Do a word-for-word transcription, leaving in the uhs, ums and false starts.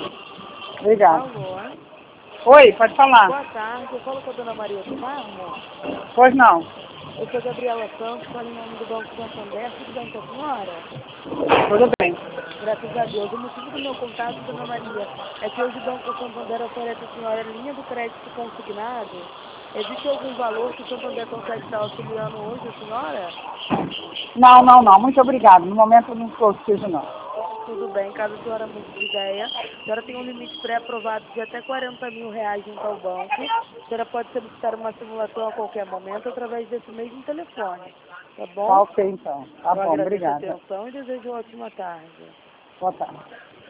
Obrigada. Alô? Oi, pode falar. Boa tarde, eu falo com a dona Maria do Carmo. Pois não. Eu sou Gabriela Santos, falo em nome do Banco Santander, tudo bem com a senhora? Tudo bem. Graças a Deus. O motivo do meu contato, dona Maria, é que hoje o Banco Santander oferece à senhora linha do crédito consignado. Existe algum valor que o Santander consegue estar auxiliando hoje a senhora? Não, não, não. Muito obrigada. No momento eu não preciso, não. Tudo bem, caso a senhora mude de ideia, a senhora tem um limite pré-aprovado de até quarenta mil reais junto ao banco. A senhora pode solicitar uma simulação a qualquer momento através desse mesmo telefone, tá Tá bom? ok, então. Tá Eu bom, agradeço a obrigada. atenção e desejo uma ótima tarde. Boa tarde.